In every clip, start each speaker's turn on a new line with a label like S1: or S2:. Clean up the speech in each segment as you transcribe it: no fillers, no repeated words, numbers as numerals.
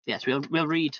S1: Yes, we'll read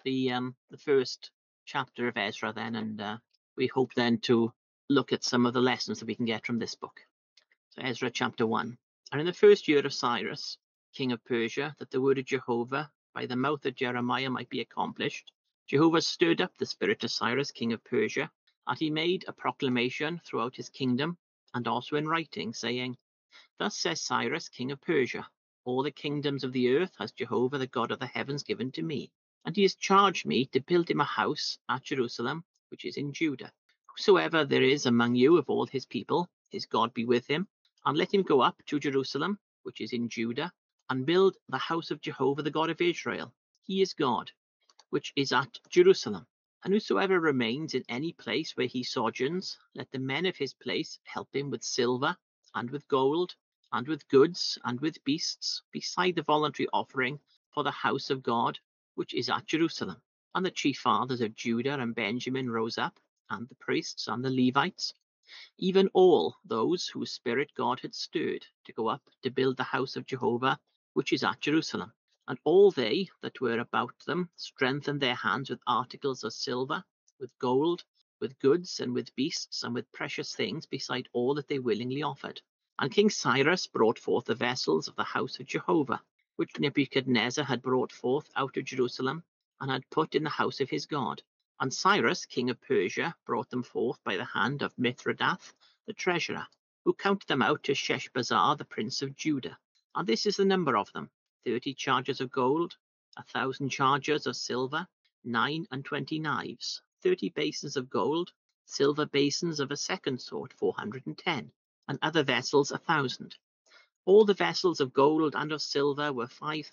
S1: the first chapter of Ezra then, and we hope then to look at some of the lessons that we can get from this book. So Ezra chapter 1. And in the first year of Cyrus, king of Persia, that the word of Jehovah by the mouth of Jeremiah might be accomplished, Jehovah stirred up the spirit of Cyrus, king of Persia, and he made a proclamation throughout his kingdom, and also in writing, saying, Thus says Cyrus, king of Persia, all the kingdoms of the earth has Jehovah, the God of the heavens, given to me. And he has charged me to build him a house at Jerusalem, which is in Judah. Whosoever there is among you of all his people, his God be with him, and let him go up to Jerusalem, which is in Judah, and build the house of Jehovah, the God of Israel. He is God, which is at Jerusalem. And whosoever remains in any place where he sojourns, let the men of his place help him with silver, and with gold, and with goods, and with beasts, beside the voluntary offering for the house of God, which is at Jerusalem. And the chief fathers of Judah and Benjamin rose up, and the priests and the Levites, even all those whose spirit God had stirred to go up to build the house of Jehovah, which is at Jerusalem. And all they that were about them strengthened their hands with articles of silver, with gold, with goods, and with beasts, and with precious things, beside all that they willingly offered. And King Cyrus brought forth the vessels of the house of Jehovah, which Nebuchadnezzar had brought forth out of Jerusalem, and had put in the house of his God. And Cyrus, king of Persia, brought them forth by the hand of Mithridath, the treasurer, who counted them out to Sheshbazzar, the prince of Judah. And this is the number of them: 30 chargers of gold, 1,000 chargers of silver, 29 knives, 30 basins of gold, silver basins of a second sort, 410, and other vessels 1,000. All the vessels of gold and of silver were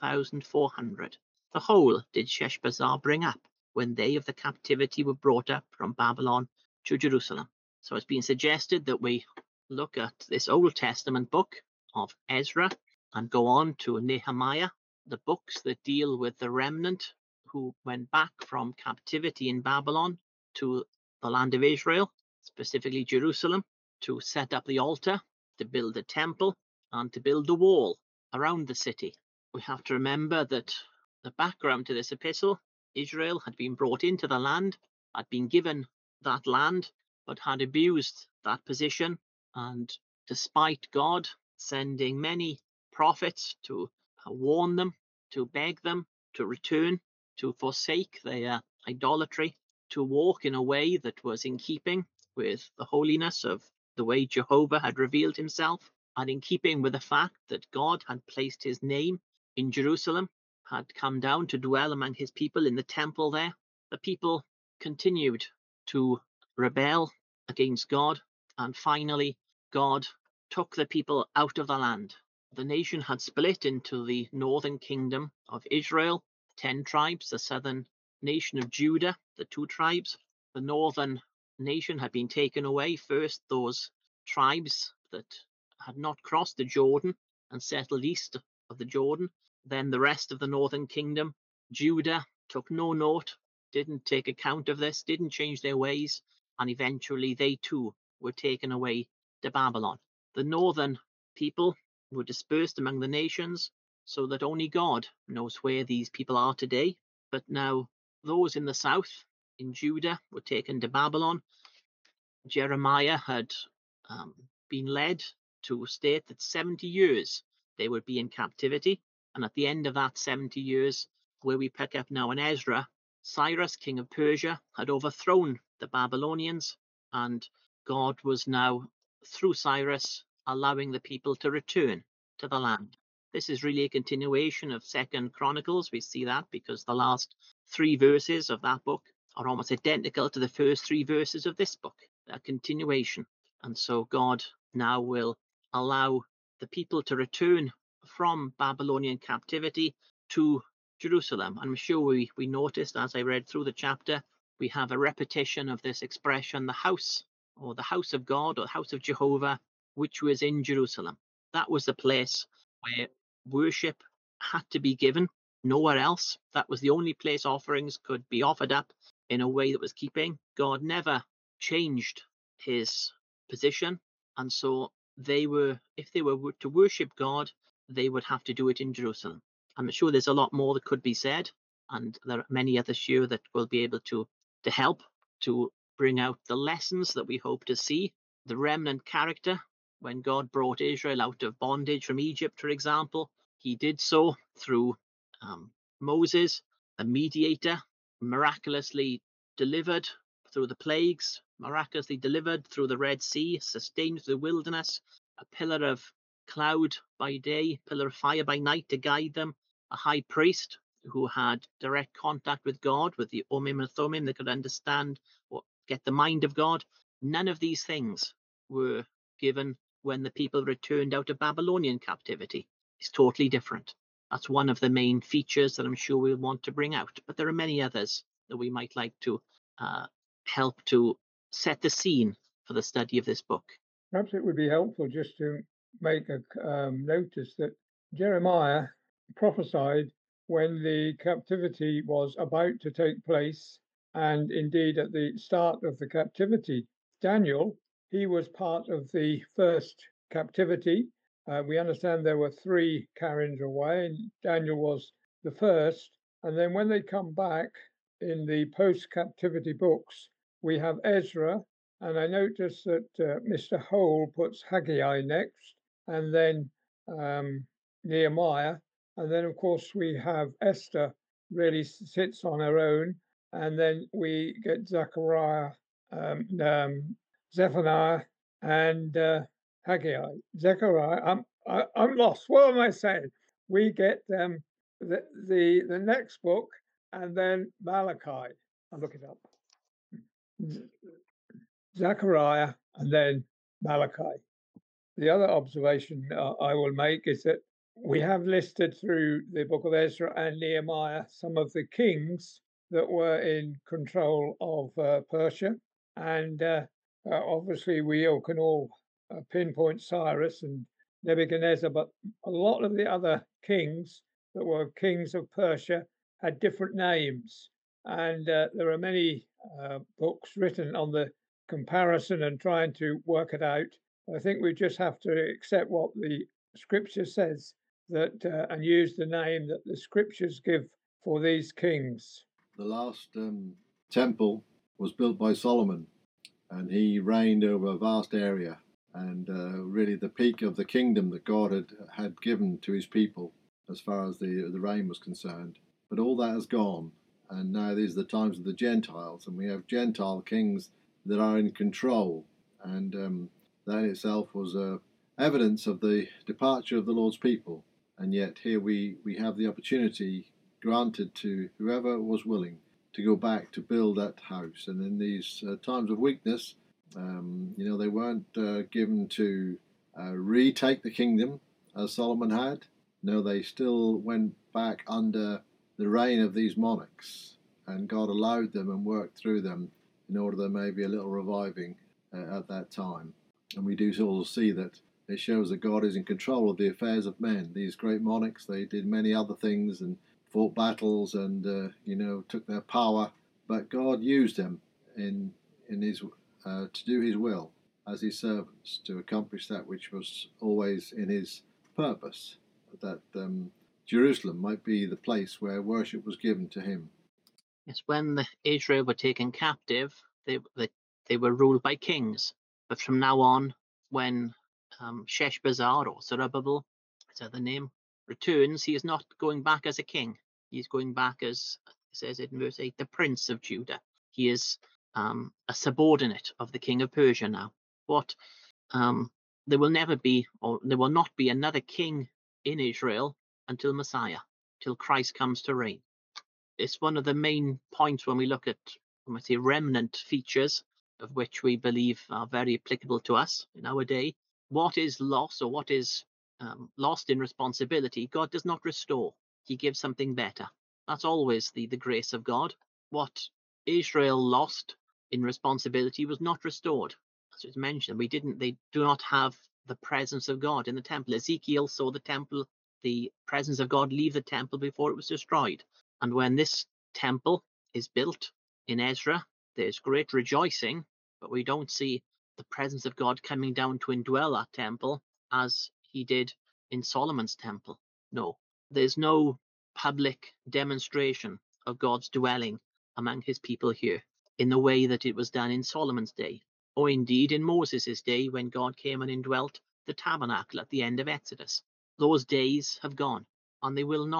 S1: 5,400. The whole did Sheshbazzar bring up, when they of the captivity were brought up from Babylon to Jerusalem. So it's been suggested that we look at this Old Testament book of Ezra and go on to Nehemiah, the books that deal with the remnant who went back from captivity in Babylon to the land of Israel, specifically Jerusalem, to set up the altar, to build the temple, and to build the wall around the city. We have to remember that the background to this epistle, Israel had been brought into the land, had been given that land, but had abused that position. And despite God sending many prophets to warn them, to beg them to return, to forsake their idolatry, to walk in a way that was in keeping with the holiness of the way Jehovah had revealed himself, and in keeping with the fact that God had placed his name in Jerusalem, had come down to dwell among his people in the temple there, the people continued to rebel against God, and finally God took the people out of the land. The nation had split into the northern kingdom of Israel, 10 tribes, the southern nation of Judah, the 2 tribes. The northern nation had been taken away. First, those tribes that had not crossed the Jordan and settled east of the Jordan. Then the rest of the northern kingdom. Judah took no note, didn't take account of this, didn't change their ways, and eventually they too were taken away to Babylon. The northern people were dispersed among the nations, so that only God knows where these people are today. But now those in the south, in Judah, were taken to Babylon. Jeremiah had been led to state that 70 years they would be in captivity. And at the end of that 70 years, where we pick up now in Ezra, Cyrus, king of Persia, had overthrown the Babylonians, and God was now, through Cyrus, allowing the people to return to the land. This is really a continuation of 2nd Chronicles. We see that because the last 3 verses of that book are almost identical to the first 3 verses of this book, a continuation. And so God now will allow the people to return from Babylonian captivity to Jerusalem. I'm sure we noticed as I read through the chapter, we have a repetition of this expression, the house, or the house of God, or the house of Jehovah, which was in Jerusalem. That was the place where worship had to be given, nowhere else. That was the only place offerings could be offered up in a way that was keeping. God never changed his position, and so they were, if they were to worship God, they would have to do it in Jerusalem. I'm sure there's a lot more that could be said, and there are many others here that will be able to help to bring out the lessons that we hope to see. The remnant character, when God brought Israel out of bondage from Egypt, for example, he did so through Moses, a mediator, miraculously delivered through the plagues, miraculously delivered through the Red Sea, sustained through the wilderness, a pillar of cloud by day, pillar of fire by night to guide them, a high priest who had direct contact with God, with the Omim and Thomim, that could understand or get the mind of God. None of these things were given when the people returned out of Babylonian captivity. It's totally different. That's one of the main features that I'm sure we'll want to bring out. But there are many others that we might like to help to set the scene for the study of this book.
S2: Perhaps it would be helpful just to make a notice that Jeremiah prophesied when the captivity was about to take place, and indeed at the start of the captivity. Daniel, he was part of the first captivity. We understand there were 3 carried away, and Daniel was the first. And then when they come back in the post-captivity books, we have Ezra, and I noticed that Mr. Hole puts Haggai next, and then Nehemiah, and then of course we have Esther really sits on her own, and then we get Zechariah, Zephaniah, and Haggai. Zechariah, I'm lost. What am I saying? We get the next book, and then Malachi. I'll look it up. Zechariah, and then Malachi. The other observation I will make is that we have listed through the book of Ezra and Nehemiah some of the kings that were in control of Persia. And obviously we can all pinpoint Cyrus and Nebuchadnezzar, but a lot of the other kings that were kings of Persia had different names. And there are many books written on the comparison and trying to work it out. I think we just have to accept what the scripture says, that and use the name that the scriptures give for these kings.
S3: The last temple was built by Solomon, and he reigned over a vast area, and really the peak of the kingdom that God had given to his people as far as the reign was concerned. But all that has gone, and now these are the times of the Gentiles, and we have Gentile kings that are in control, and that in itself was evidence of the departure of the Lord's people. And yet here we have the opportunity granted to whoever was willing to go back to build that house. And in these times of weakness, they weren't given to retake the kingdom as Solomon had. No, they still went back under the reign of these monarchs, and God allowed them and worked through them in order there may be a little reviving at that time. And we do also see that it shows that God is in control of the affairs of men. These great monarchs, they did many other things and fought battles and took their power, but God used them in his to do his will as his servants, to accomplish that which was always in his purpose, that Jerusalem might be the place where worship was given to him.
S1: Yes, when Israel were taken captive, they were ruled by kings. But from now on, when Sheshbazzar, or Zerubbabel, is that the name, returns, he is not going back as a king. He's going back as, it says it in verse 8, the prince of Judah. He is a subordinate of the king of Persia now. What there will never be, or there will not be, another king in Israel until Messiah, till Christ comes to reign. It's one of the main points when we look at, when we say, remnant features, of which we believe are very applicable to us in our day. What is lost, or what is lost in responsibility, God does not restore. He gives something better. That's always the grace of God. What Israel lost in responsibility was not restored. As was mentioned, they do not have the presence of God in the temple. Ezekiel saw the temple, the presence of God leave the temple before it was destroyed. And when this temple is built in Ezra, there's great rejoicing, but we don't see the presence of God coming down to indwell that temple as he did in Solomon's temple. No, there's no public demonstration of God's dwelling among his people here in the way that it was done in Solomon's day, or indeed in Moses' day when God came and indwelt the tabernacle at the end of Exodus. Those days have gone, and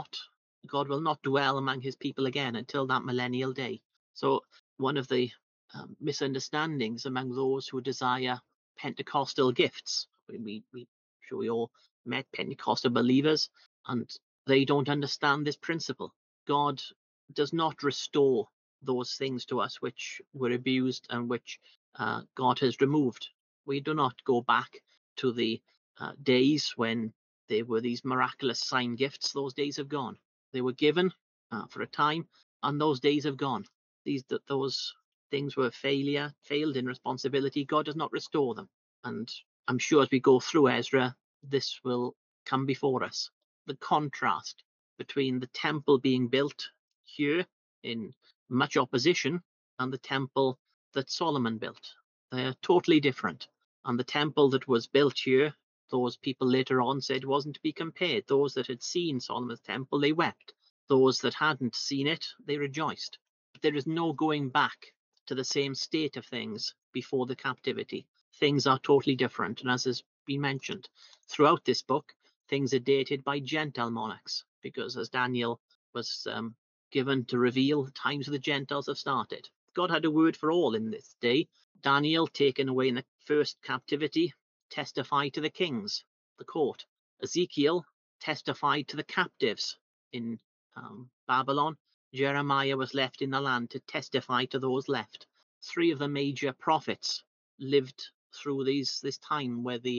S1: God will not dwell among his people again until that millennial day. So one of the misunderstandings among those who desire Pentecostal gifts, we sure we all met Pentecostal believers, and they don't understand this principle. God does not restore those things to us which were abused and which God has removed. We do not go back to the days when there were these miraculous sign gifts. Those days have gone. They were given for a time, and those days have gone. Those things were failed in responsibility. God does not restore them. And I'm sure as we go through Ezra, this will come before us. The contrast between the temple being built here in much opposition and the temple that Solomon built. They are totally different. And the temple that was built here, those people later on said wasn't to be compared. Those that had seen Solomon's temple, they wept. Those that hadn't seen it, they rejoiced. But there is no going back to the same state of things before the captivity. Things are totally different. And as has been mentioned, throughout this book, things are dated by Gentile monarchs, because as Daniel was given to reveal, the times of the Gentiles have started. God had a word for all in this day. Daniel, taken away in the first captivity, testified to the kings, the court. Ezekiel testified to the captives in Babylon. Jeremiah was left in the land to testify to those left. Three of the major prophets lived through this time where the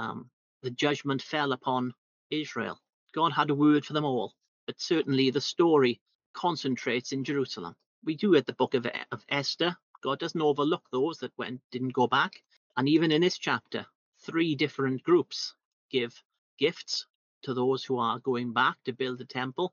S1: judgment fell upon Israel. God had a word for them all, but certainly the story concentrates in Jerusalem. We do at the book of Esther. God doesn't overlook those that didn't go back. And even in this chapter, 3 different groups give gifts to those who are going back to build the temple.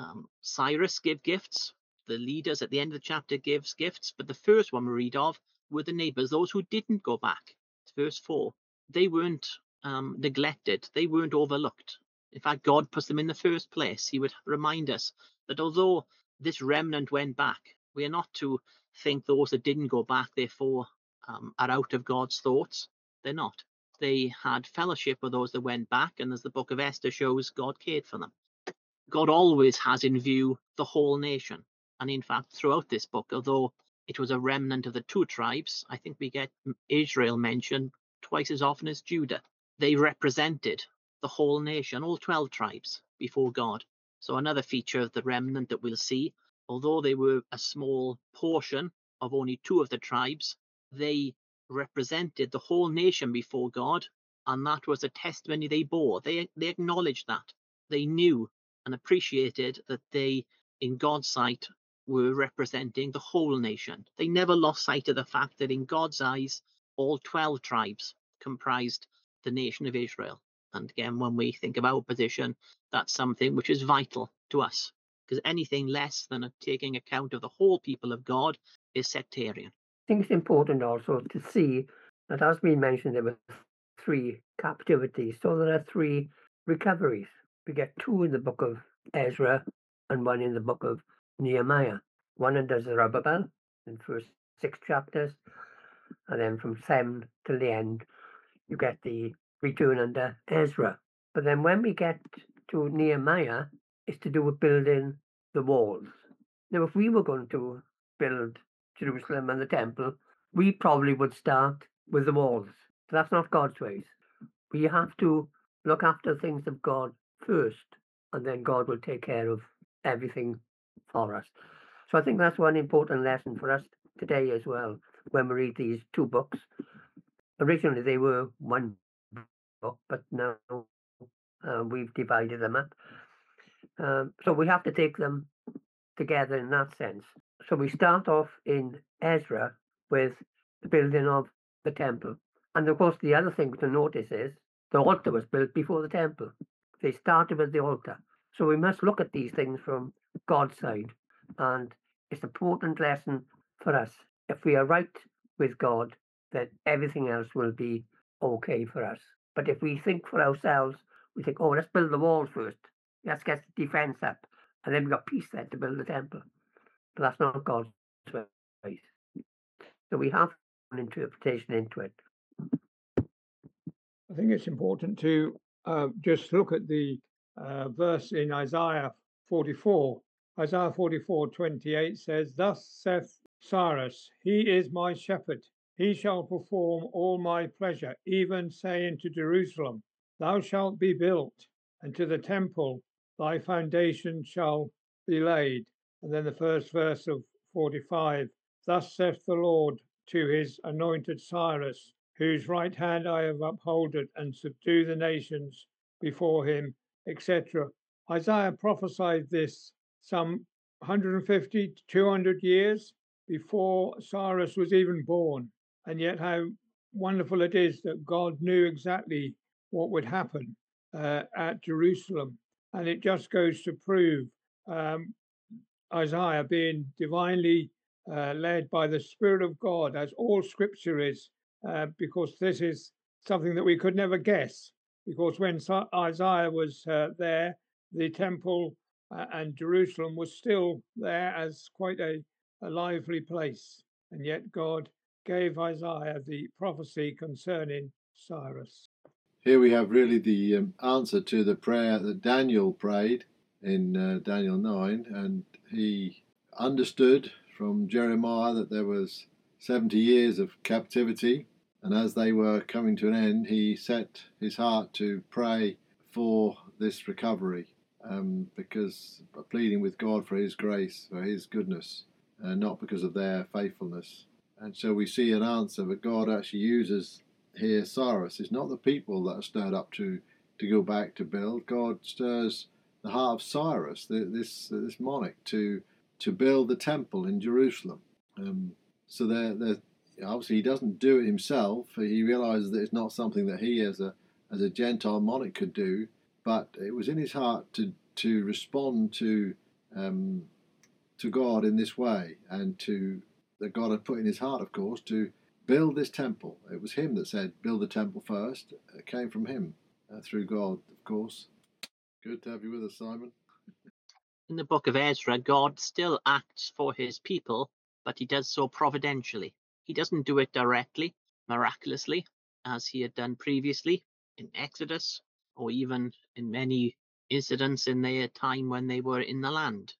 S1: Cyrus gave gifts. The leaders at the end of the chapter gives gifts. But the first one we read of were the neighbors, those who didn't go back. It's verse 4. They weren't neglected. They weren't overlooked. In fact, God puts them in the first place. He would remind us that although this remnant went back, we are not to think those that didn't go back, therefore, are out of God's thoughts. They're not. They had fellowship with those that went back, and as the book of Esther shows, God cared for them. God always has in view the whole nation. And in fact, throughout this book, although it was a remnant of the 2 tribes, I think we get Israel mentioned twice as often as Judah. They represented the whole nation, all 12 tribes before God. So another feature of the remnant that we'll see, although they were a small portion of only 2 of the tribes, they represented the whole nation before God, and that was a testimony they bore. They acknowledged that. They knew and appreciated that they, in God's sight, were representing the whole nation. They never lost sight of the fact that in God's eyes, all 12 tribes comprised the nation of Israel. And again, when we think of our position, that's something which is vital to us, because anything less than taking account of the whole people of God is sectarian.
S4: I think it's important also to see that, as we mentioned, there were 3 captivities, so there are 3 recoveries. We get 2 in the book of Ezra and 1 in the book of Nehemiah. 1 under Zerubbabel in the first 6 chapters, and then from 7 till the end, you get the return under Ezra. But then when we get to Nehemiah, it's to do with building the walls. Now, if we were going to build Jerusalem and the temple, we probably would start with the walls. But that's not God's ways. We have to look after things of God first, and then God will take care of everything for us. So I think that's one important lesson for us today as well, when we read these 2 books. Originally they were 1 book, but now we've divided them up. So we have to take them together in that sense. So we start off in Ezra with the building of the temple. And of course, the other thing to notice is the altar was built before the temple. They started with the altar. So we must look at these things from God's side. And it's an important lesson for us. If we are right with God, then everything else will be okay for us. But if we think for ourselves, we think, oh, let's build the walls first. Let's get the defense up. And then we've got peace then to build the temple. but that's not God's ways. So we have an interpretation into it.
S2: I think it's important to just look at the verse in Isaiah 44. Isaiah 44:28 says, "Thus saith Cyrus, he is my shepherd. He shall perform all my pleasure, even saying to Jerusalem, thou shalt be built, and to the temple thy foundation shall be laid." And then the first verse of 45, "Thus saith the Lord to his anointed Cyrus, whose right hand I have upholded, and subdue the nations before him," etc. Isaiah prophesied this some 150 to 200 years before Cyrus was even born. And yet how wonderful it is that God knew exactly what would happen at Jerusalem. And it just goes to prove Isaiah being divinely led by the Spirit of God, as all scripture is, because this is something that we could never guess. Because when Isaiah was there, the temple and Jerusalem was still there as quite a lively place. And yet God gave Isaiah the prophecy concerning Cyrus.
S3: Here we have really the answer to the prayer that Daniel prayed in Daniel 9, and he understood from Jeremiah that there was 70 years of captivity, and as they were coming to an end, he set his heart to pray for this recovery, because pleading with God for his grace, for his goodness, not because of their faithfulness. And so we see an answer that God actually uses here. Cyrus. It's not the people that are stirred up to go back to build. God stirs the heart of Cyrus, this monarch, to build the temple in Jerusalem. So there obviously he doesn't do it himself. He realizes that it's not something that he as a Gentile monarch could do, but it was in his heart to respond to God in this way, and that God had put in his heart, of course, to build this temple. It was him that said, build the temple first. It came from him, through God, of course. Good to have you with us, Simon.
S1: In the book of Ezra, God still acts for his people, but he does so providentially. He doesn't do it directly, miraculously, as he had done previously in Exodus, or even in many incidents in their time when they were in the land.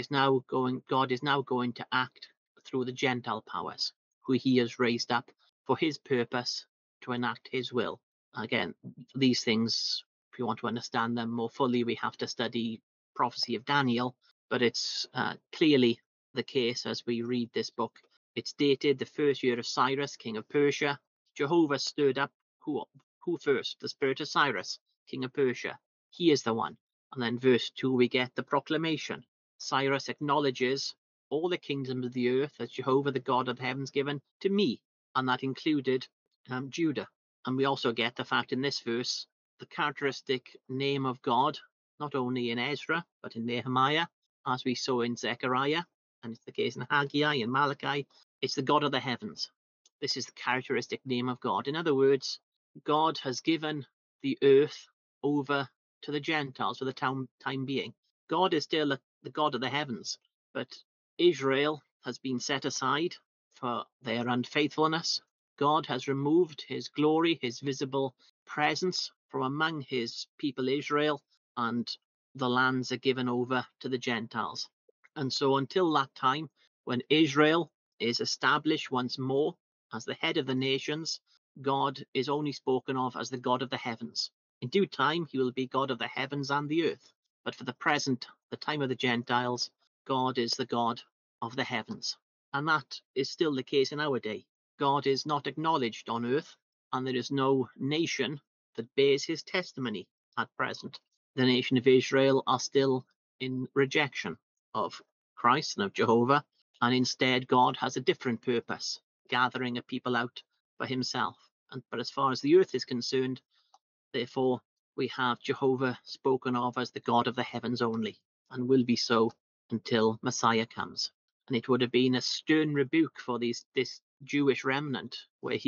S1: God is now going to act through the Gentile powers, who he has raised up for his purpose to enact his will. Again, these things, if you want to understand them more fully, we have to study prophecy of Daniel, but it's clearly the case as we read this book. It's dated the first year of Cyrus, king of Persia. Jehovah stirred up who first? The spirit of Cyrus, king of Persia. He is the one. And then verse 2, we get the proclamation. Cyrus acknowledges all the kingdoms of the earth as Jehovah, the God of the heavens, given to me, and that included Judah. And we also get the fact in this verse, the characteristic name of God, not only in Ezra, but in Nehemiah, as we saw in Zechariah, and it's the case in Haggai and Malachi. It's the God of the heavens. This is the characteristic name of God. In other words, God has given the earth over to the Gentiles for the time being. God is still the God of the heavens, but Israel has been set aside for their unfaithfulness. God has removed his glory, his visible presence from among his people Israel, and the lands are given over to the Gentiles. And so until that time, when Israel is established once more as the head of the nations, God is only spoken of as the God of the heavens. In due time, he will be God of the heavens and the earth. But for the present, the time of the Gentiles, God is the God of the heavens. And that is still the case in our day. God is not acknowledged on earth, and there is no nation that bears his testimony at present. The nation of Israel are still in rejection of Christ and of Jehovah, and instead God has a different purpose, gathering a people out for himself. But as far as the earth is concerned, therefore, we have Jehovah spoken of as the God of the heavens only, and will be so until Messiah comes. And it would have been a stern rebuke for this Jewish remnant, where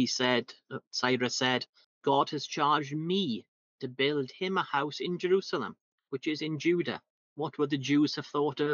S1: Cyrus said, God has charged me to build him a house in Jerusalem, which is in Judah. What would the Jews have thought of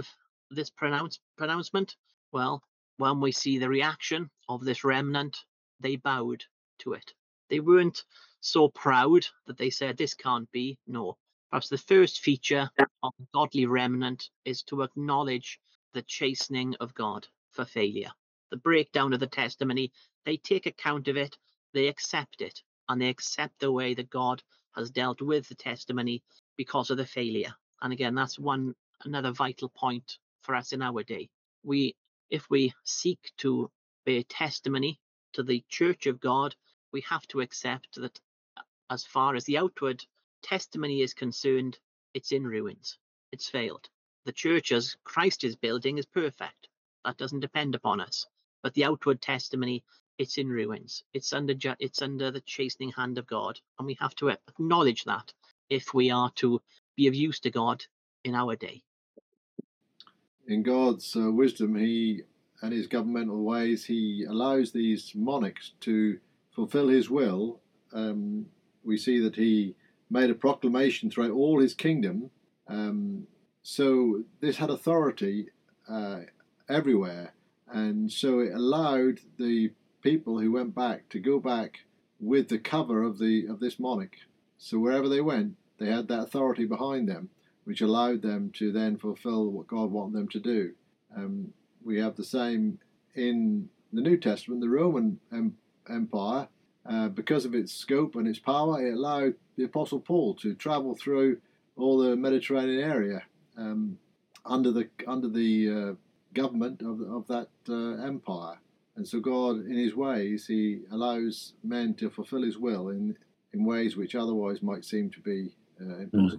S1: this pronouncement? Well, when we see the reaction of this remnant, they bowed to it. They weren't so proud that they said, this can't be. No. Perhaps the first feature of a godly remnant is to acknowledge the chastening of God for failure. The breakdown of the testimony, they take account of it, they accept it, and they accept the way that God has dealt with the testimony because of the failure. And again, that's another vital point for us in our day. If we seek to bear testimony to the Church of God, we have to accept that as far as the outward testimony is concerned, it's in ruins. It's failed. The church as Christ is building is perfect. That doesn't depend upon us. But the outward testimony, it's in ruins. It's under the chastening hand of God. And we have to acknowledge that if we are to be of use to God in our day.
S3: In God's wisdom, he and his governmental ways, he allows these monarchs to fulfill his will. We see that he made a proclamation throughout all his kingdom. So this had authority everywhere. And so it allowed the people who went back to go back with the cover of this monarch. So wherever they went, they had that authority behind them, which allowed them to then fulfill what God wanted them to do. We have the same in the New Testament. The Roman Empire, because of its scope and its power, it allowed the Apostle Paul to travel through all the Mediterranean area under the government of that empire. And so God, in his ways, he allows men to fulfill his will in ways which otherwise might seem to be impossible.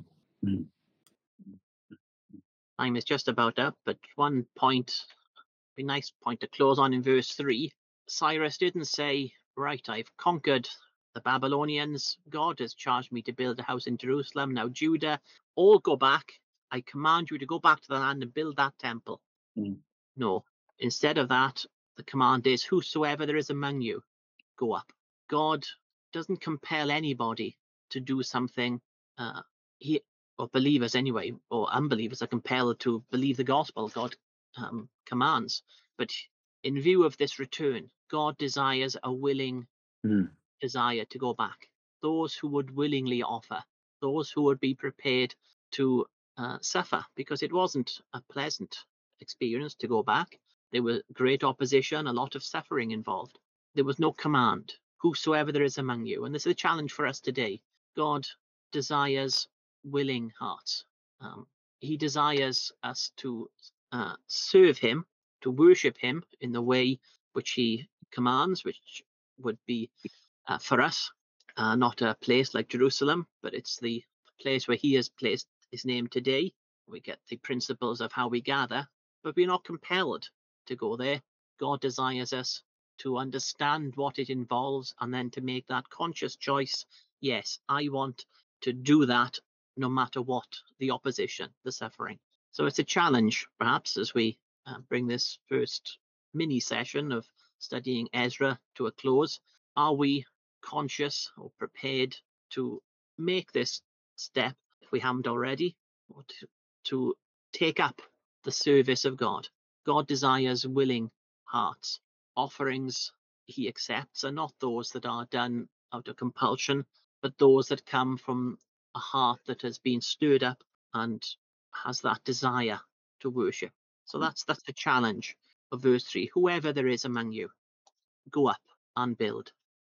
S1: Time is just about up, but one point, a nice point to close on in verse 3. Cyrus didn't say, right, I've conquered the Babylonians. God has charged me to build a house in Jerusalem. Now, Judah, all go back. I command you to go back to the land and build that temple. No. Instead of that, the command is, whosoever there is among you, go up. God doesn't compel anybody to do something. Or believers anyway, or unbelievers are compelled to believe the gospel God commands. But in view of this return, God desires a willing desire to go back. Those who would willingly offer, those who would be prepared to suffer, because it wasn't a pleasant experience to go back. There was great opposition, a lot of suffering involved. There was no command, whosoever there is among you. And this is a challenge for us today. God desires willing hearts. He desires us to serve him, to worship him in the way which he commands, which would be for us not a place like Jerusalem, but it's the place where he has placed his name today. We get the principles of how we gather, but we're not compelled to go there. God desires us to understand what it involves and then to make that conscious choice. Yes, I want to do that no matter what the opposition, the suffering. So it's a challenge, perhaps, as we bring this first mini session of studying Ezra to a close. Are we conscious or prepared to make this step, if we haven't already, or to take up the service of God? God desires willing hearts. Offerings he accepts are not those that are done out of compulsion, but those that come from a heart that has been stirred up and has that desire to worship. So that's the challenge of verse 3. Whoever there is among you, go up and build.